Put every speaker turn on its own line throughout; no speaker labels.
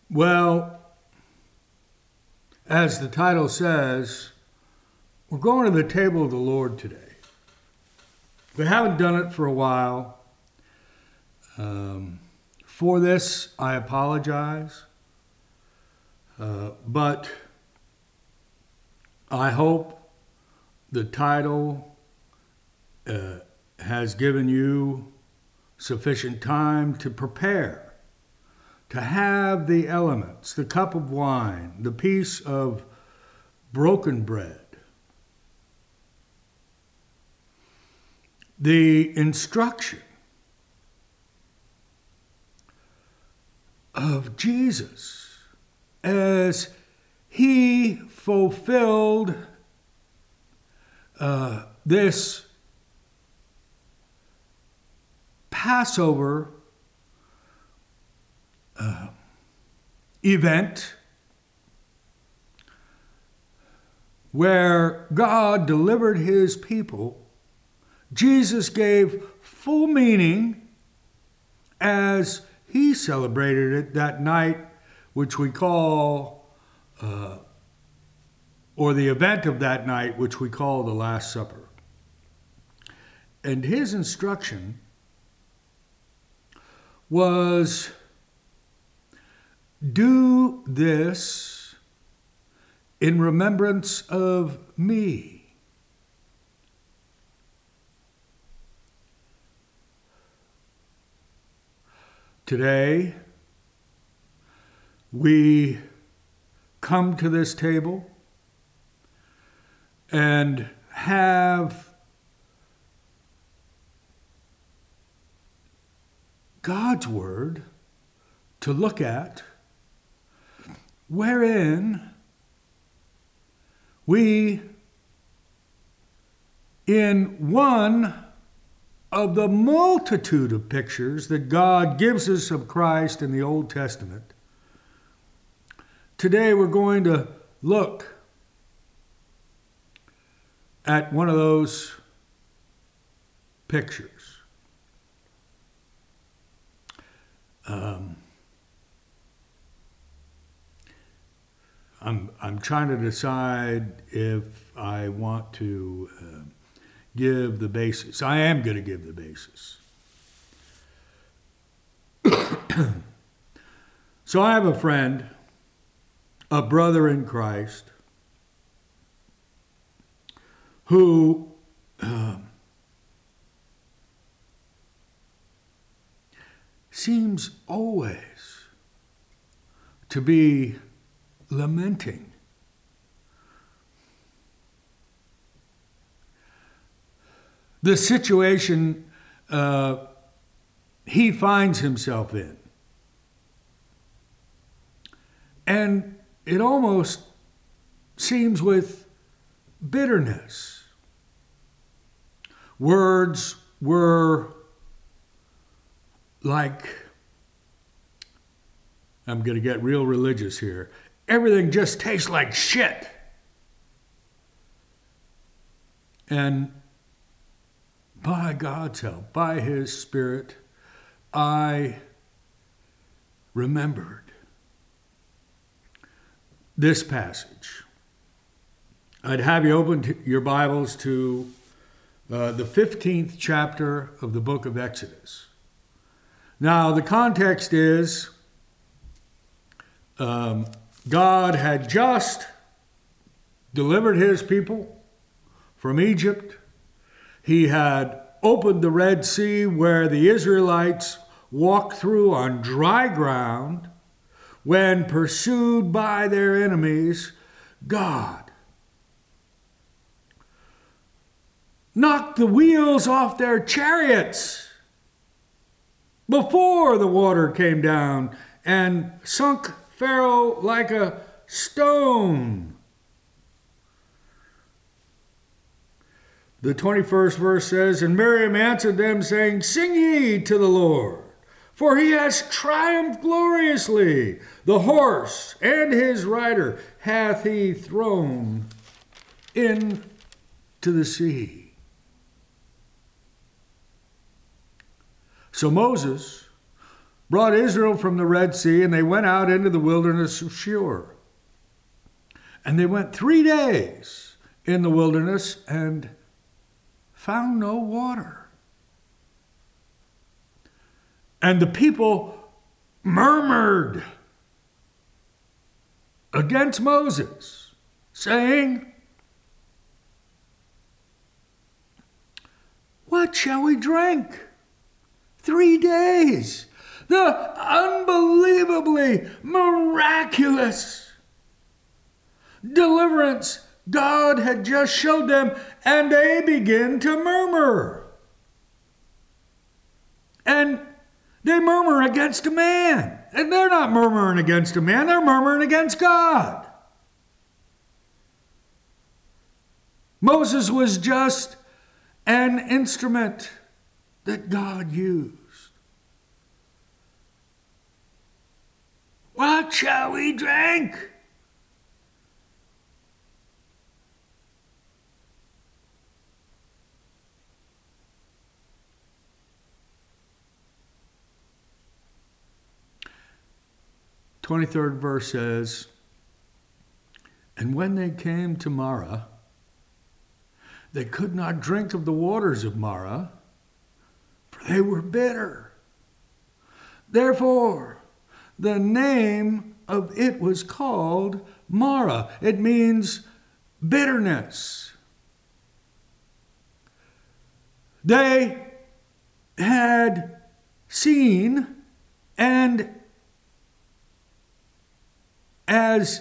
Well, as the title says, we're going to the table of the Lord today. We haven't done it for a while. For this, I apologize. But I hope the title has given you sufficient time to prepare, to have the elements, the cup of wine, the piece of broken bread, the instruction of Jesus as he fulfilled this Passover event where God delivered his people. Jesus gave full meaning as he celebrated it that night, which we call, or the event of that night, which we call the Last Supper. And his instruction was, do this in remembrance of me. Today, we come to this table and have God's Word to look at, wherein we, in one of the multitude of pictures that God gives us of Christ in the Old Testament, today we're going to look at one of those pictures. I'm trying to decide if I want to give the basis. I am going to give the basis. So I have a friend, a brother in Christ, who seems always to be lamenting. The situation he finds himself in. And it almost seems with bitterness. Words were like, I'm going to get real religious here, everything just tastes like shit. And by God's help, by his Spirit, I remembered this passage. I'd have you open your Bibles to the 15th chapter of the book of Exodus. Now, the context is God had just delivered his people from Egypt. He had opened the Red Sea where the Israelites walked through on dry ground. When pursued by their enemies, God knocked the wheels off their chariots before the water came down and sunk Pharaoh like a stone. The 21st verse says, and Miriam answered them, saying, sing ye to the Lord, for he has triumphed gloriously. The horse and his rider hath he thrown into the sea. So Moses brought Israel from the Red Sea, and they went out into the wilderness of Shur. And they went 3 days in the wilderness and found no water. And the people murmured against Moses, saying, "What shall we drink? 3 days. The unbelievably miraculous deliverance God had just showed them, and they begin to murmur. And they murmur against a man. And they're not murmuring against a man, they're murmuring against God. Moses was just an instrument that God used. What shall we drink? The 23rd verse says, "And when they came to Marah, they could not drink of the waters of Marah, for they were bitter. Therefore, the name of it was called Marah." It means bitterness. They had seen, and as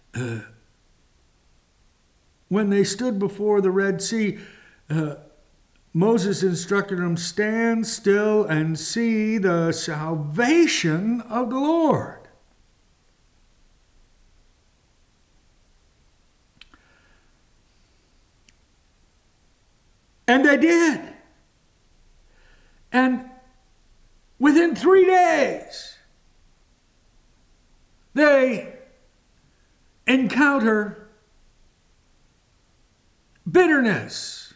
when they stood before the Red Sea, Moses instructed them, "Stand still and see the salvation of the Lord." And they did. And within 3 days, they encounter bitterness.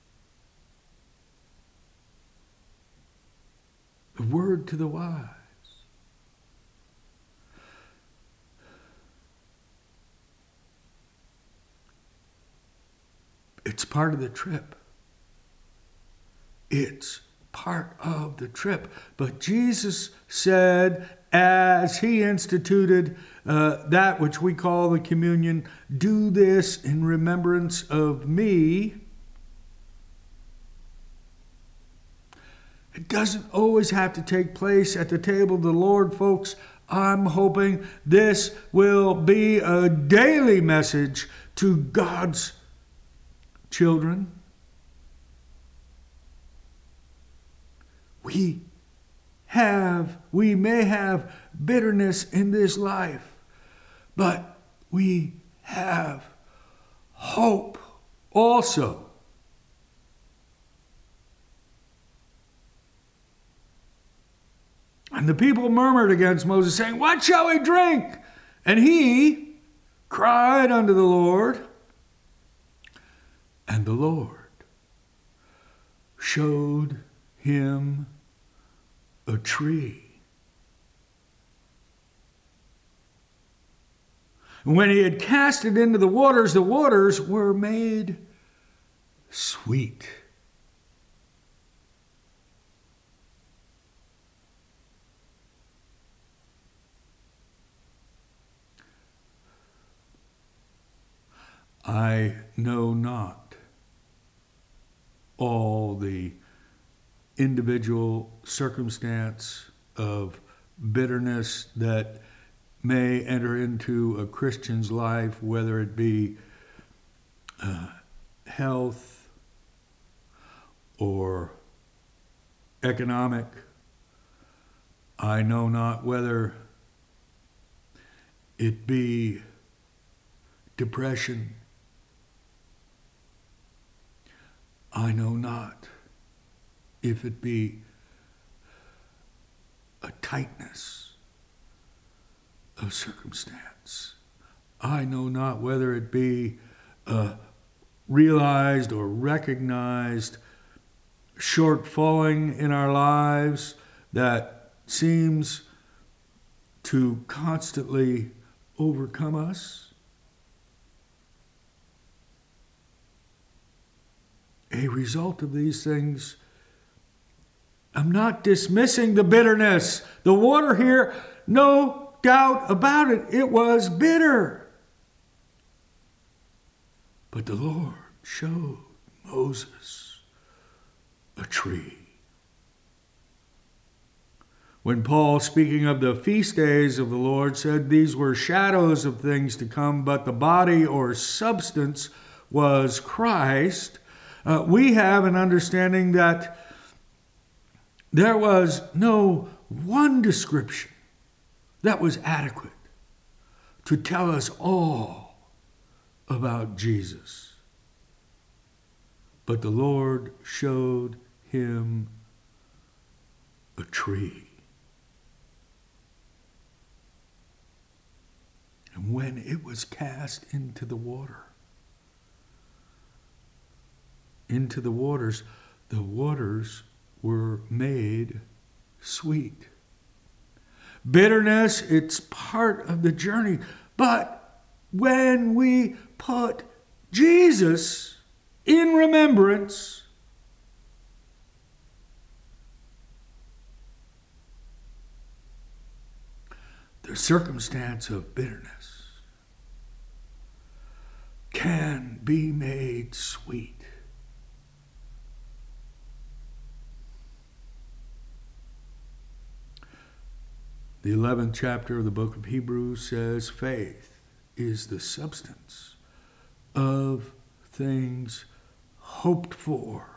A word to the wise. It's part of the trip. It's part of the trip. But Jesus said, as he instituted that which we call the communion, "Do this in remembrance of me." It doesn't always have to take place at the table of the Lord, folks. I'm hoping this will be a daily message to God's children. We may have bitterness in this life, but we have hope also. And the people murmured against Moses, saying, "What shall we drink?" And he cried unto the Lord, and the Lord showed him a tree. And when he had cast it into the waters were made sweet. I know not all the individual circumstance of bitterness that may enter into a Christian's life, whether it be health or economic. I know not whether it be depression. I know not if it be a tightness of circumstance. I know not whether it be a realized or recognized shortfalling in our lives that seems to constantly overcome us. A result of these things, I'm not dismissing the bitterness. The water here, no doubt about it, it was bitter. But the Lord showed Moses a tree. When Paul, speaking of the feast days of the Lord, said these were shadows of things to come, but the body or substance was Christ, we have an understanding that there was no one description that was adequate to tell us all about Jesus. But the Lord showed him a tree. And when it was cast into the waters, the waters were made sweet. Bitterness, it's part of the journey. But when we put Jesus in remembrance, the circumstance of bitterness can be made sweet. The 11th chapter of the book of Hebrews says, faith is the substance of things hoped for.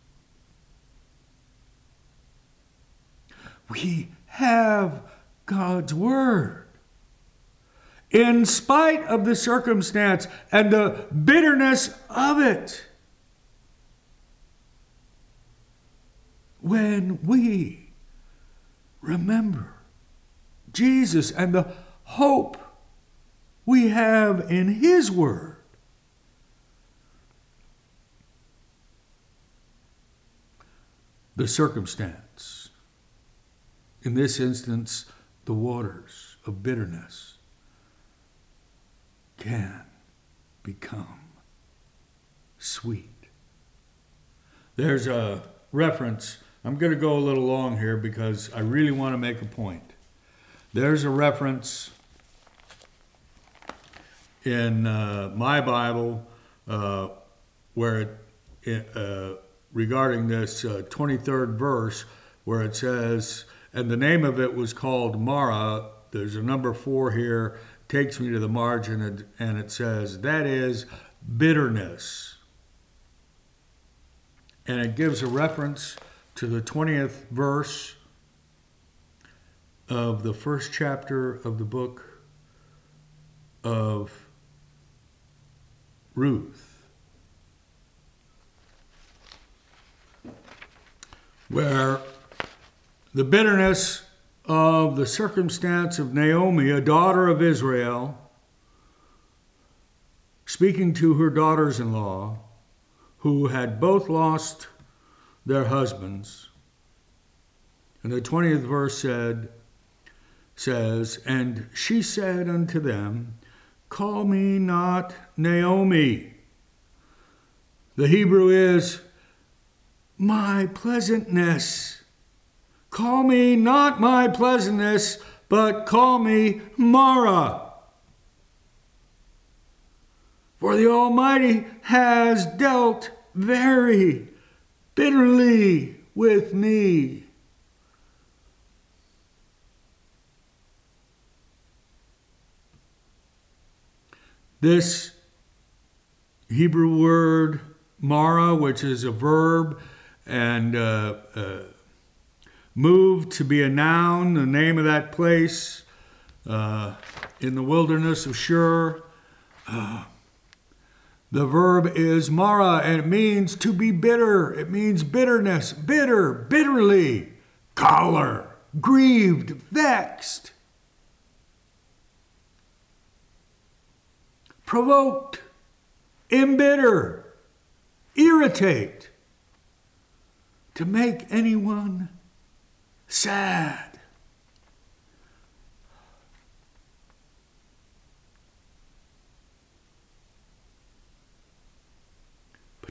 We have God's word. In spite of the circumstance and the bitterness of it, when we remember Jesus and the hope we have in his word, the circumstance, in this instance, the waters of bitterness, can become sweet. There's a reference. I'm going to go a little long here because I really want to make a point. There's a reference in my Bible where regarding this 23rd verse, where it says, and the name of it was called Mara. There's a number 4 here, takes me to the margin, and it says, that is bitterness. And it gives a reference to the 20th verse of the first chapter of the book of Ruth, where the bitterness of the circumstance of Naomi, a daughter of Israel, speaking to her daughters-in-law, who had both lost their husbands. And the 20th verse says, and she said unto them, call me not Naomi. The Hebrew is my pleasantness. Call me not my pleasantness, but call me Mara. For the Almighty has dealt very bitterly with me. This Hebrew word Mara, which is a verb, and moved to be a noun, the name of that place in the wilderness of Shur. The verb is Mara, and it means to be bitter. It means bitterness, bitter, bitterly, choler, grieved, vexed, provoked, embitter, irritate, to make anyone sad.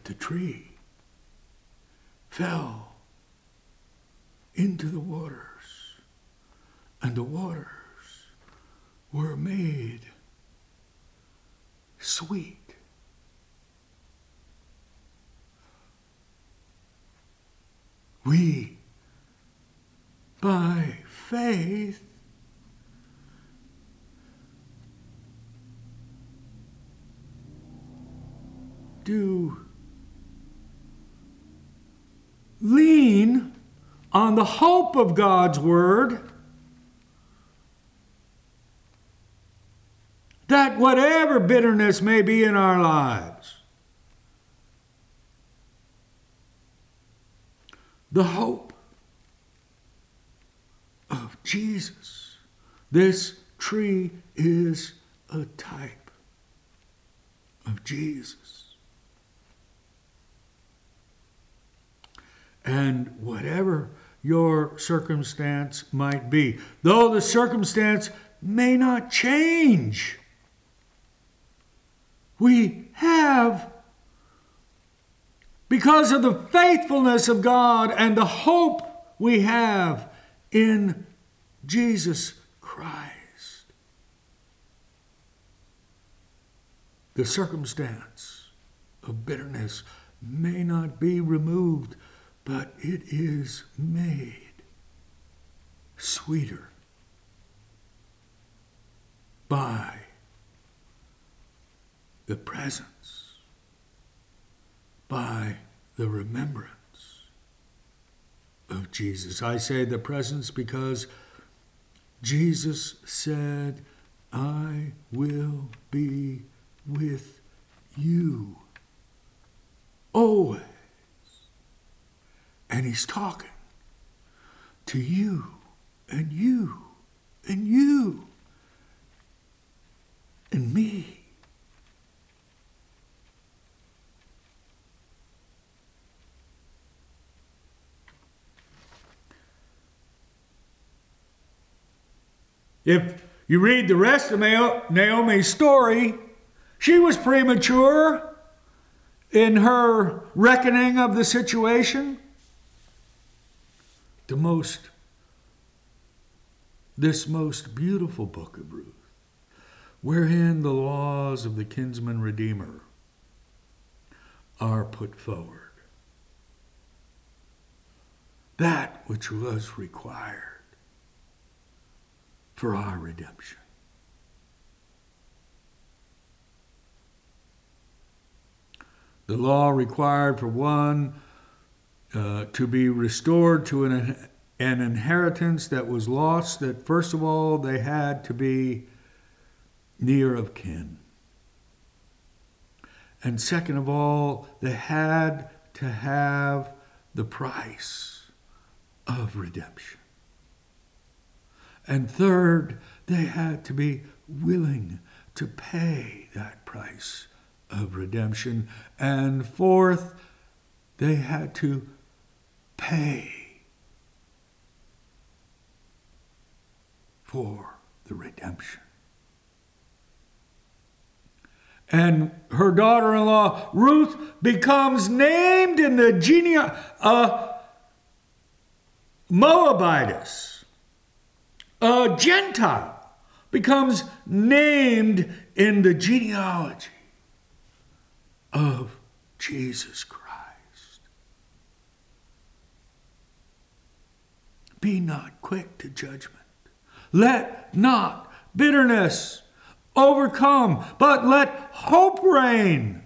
the tree fell into the waters, and the waters were made sweet. We, by faith, do lean on the hope of God's word, that whatever bitterness may be in our lives, the hope of Jesus. This tree is a type of Jesus. And whatever your circumstance might be, though the circumstance may not change, we have, because of the faithfulness of God and the hope we have in Jesus Christ, the circumstance of bitterness may not be removed, but it is made sweeter by the presence, by the remembrance of Jesus. I say the presence because Jesus said, I will be with you always. And he's talking to you and you and you and me. If you read the rest of Naomi's story, she was premature in her reckoning of the situation. This most beautiful book of Ruth, wherein the laws of the kinsman redeemer are put forward. That which was required for our redemption. The law required for one to be restored to an inheritance that was lost, that first of all they had to be near of kin. And second of all, they had to have the price of redemption. And third, they had to be willing to pay that price of redemption. And fourth, they had to pay for the redemption. And her daughter-in-law, Ruth, becomes named in the Moabitess. A Gentile becomes named in the genealogy of Jesus Christ. Be not quick to judgment. Let not bitterness overcome, but let hope reign.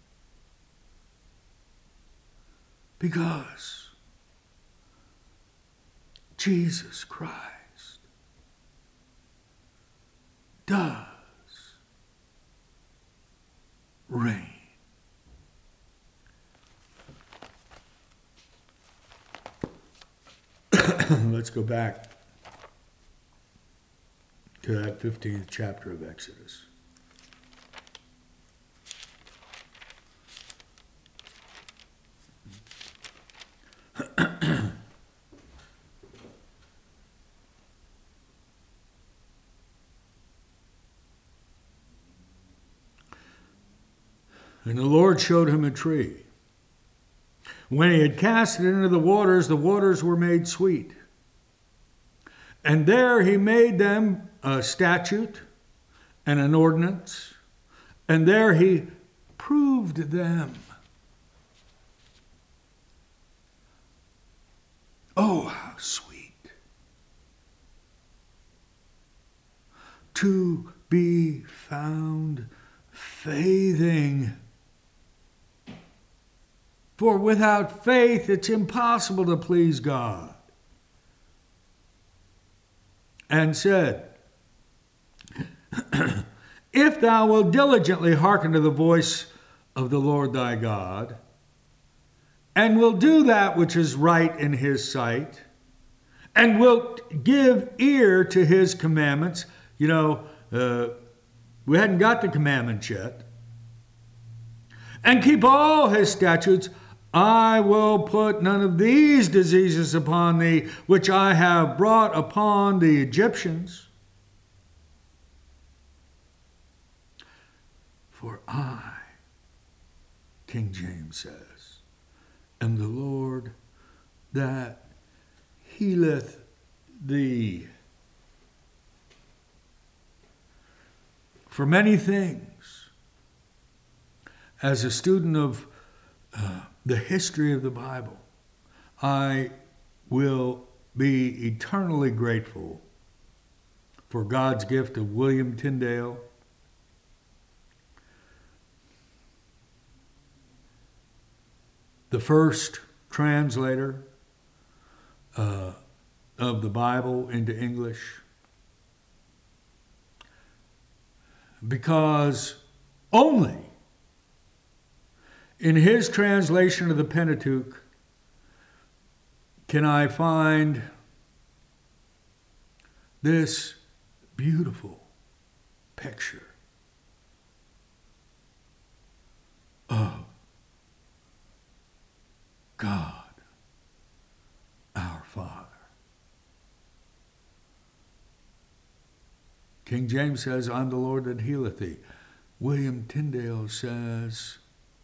Because Jesus Christ does reign. Let's go back to that 15th chapter of Exodus. And the Lord showed him a tree When he had cast it into the waters were made sweet. And there he made them a statute and an ordinance, and there he proved them. Oh, how sweet to be found faithing. For without faith, it's impossible to please God. And said, if thou wilt diligently hearken to the voice of the Lord thy God, and will do that which is right in his sight, and wilt give ear to his commandments. We hadn't got the commandments yet. And keep all his statutes, I will put none of these diseases upon thee, which I have brought upon the Egyptians. For I, King James says, am the Lord that healeth thee. For many things, as a student of the history of the Bible, I will be eternally grateful for God's gift of William Tyndale, the first translator of the Bible into English, because only in his translation of the Pentateuch can I find this beautiful picture of God, our Father. King James says, I'm the Lord that healeth thee. William Tyndale says,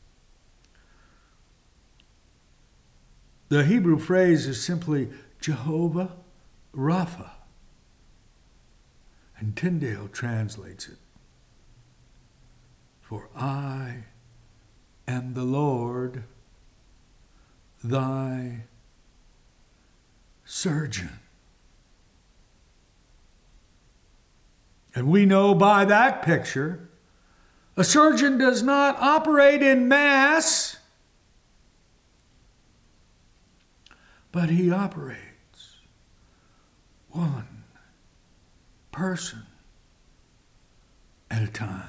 the Hebrew phrase is simply Jehovah Rapha. And Tyndale translates it, for I am the Lord thy surgeon. And we know by that picture, a surgeon does not operate in mass, but he operates one person at a time.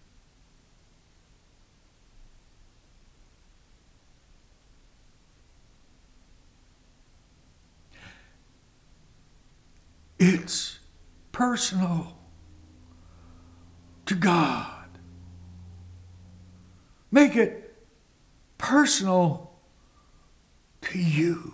It's personal to God. Make it personal to you.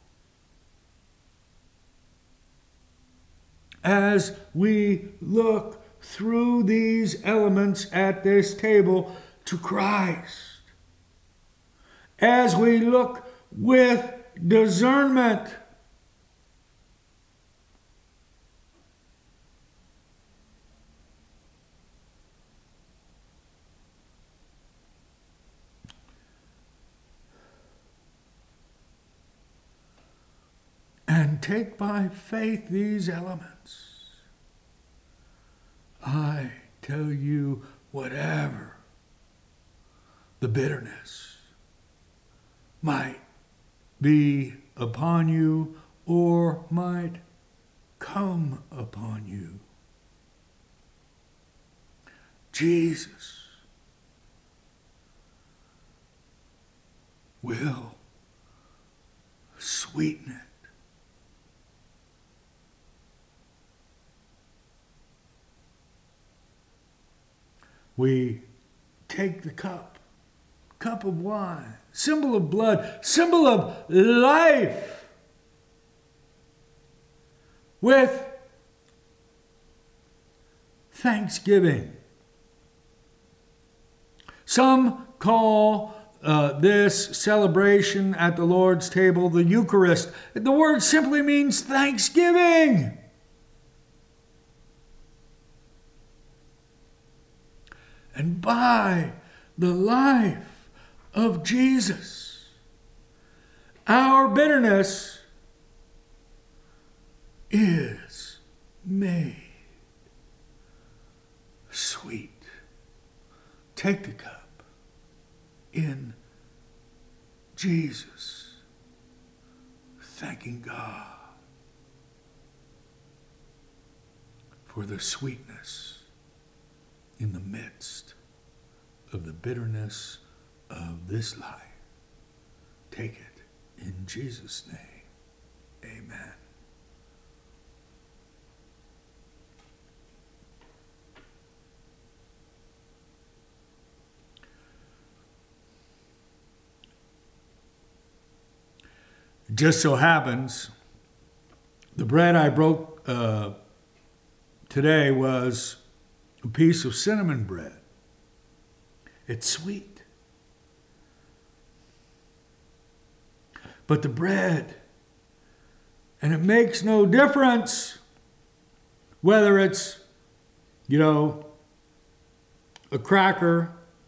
As we look through these elements at this table to Christ, as we look with discernment, and take by faith these elements, I tell you, whatever the bitterness might be upon you or might come upon you, Jesus will sweeten it. We take the cup of wine, symbol of blood, symbol of life, with thanksgiving. Some call this celebration at the Lord's table, the Eucharist. The word simply means thanksgiving. And by the life of Jesus, our bitterness is made sweet. Take the cup in Jesus, thanking God for the sweetness in the midst of the bitterness of this life. Take it in Jesus' name. Amen. It just so happens the bread I broke today was a piece of cinnamon bread. It's sweet. But the bread, and it makes no difference whether it's, a cracker,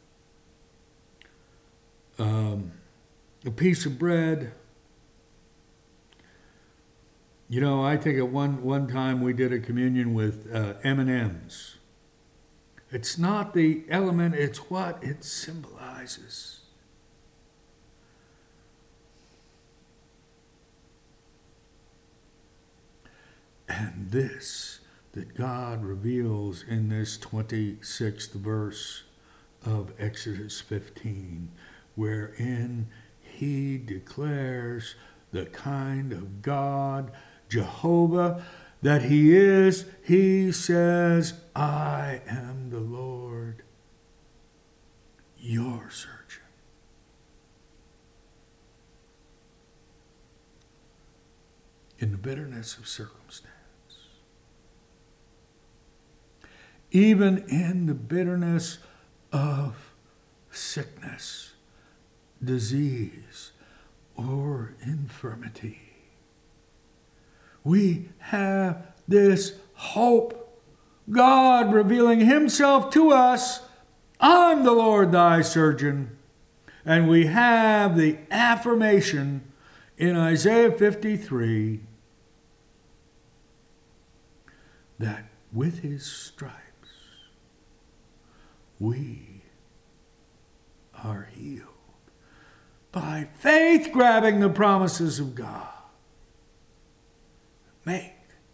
a piece of bread. I think at one time we did a communion with M&Ms. It's not the element, it's what it symbolizes. And this that God reveals in this 26th verse of Exodus 15, wherein he declares the kind of God, Jehovah, that he is. He says, I am the Lord, your surgeon. In the bitterness of circumstance, even in the bitterness of sickness, disease, or infirmity, we have this hope. God revealing himself to us. I'm the Lord thy surgeon. And we have the affirmation in Isaiah 53 that with his stripes we are healed. By faith, grabbing the promises of God. Make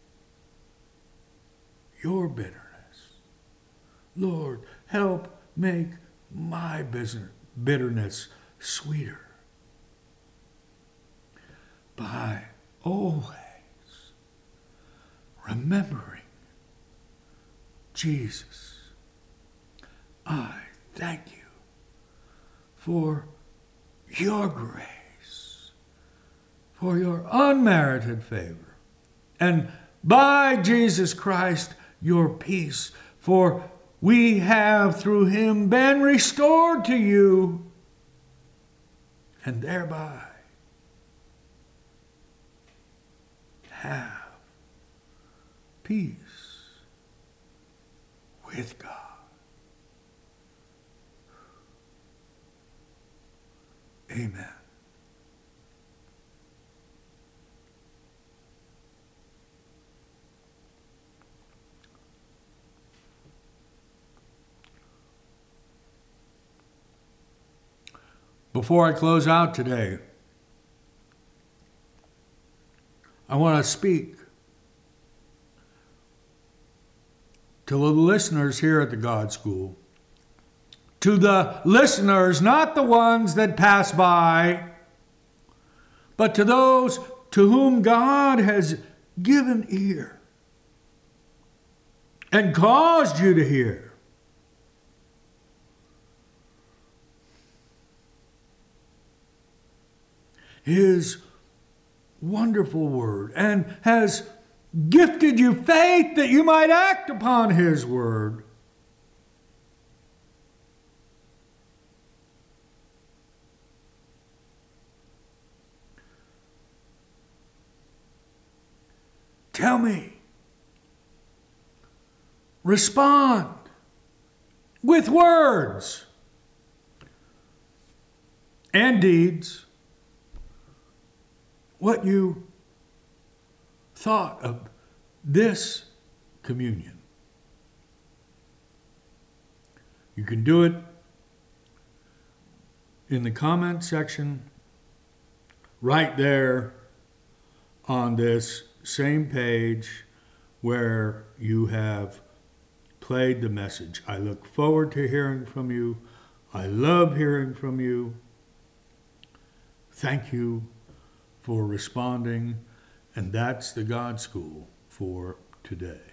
your bitterness. Lord, help make my bitterness sweeter. By always remembering Jesus. I thank you for your grace, for your unmerited favor. And by Jesus Christ, your peace, for we have through him been restored to you, and thereby have peace with God. Amen. Before I close out today, I want to speak to the listeners here at the God School. To the listeners, not the ones that pass by, but to those to whom God has given ear and caused you to hear. His wonderful word, and has gifted you faith that you might act upon his word. Tell me. Respond with words and deeds what you thought of this communion. You can do it in the comment section right there on this same page where you have played the message. I look forward to hearing from you. I love hearing from you. Thank you for responding. And that's the God School for today.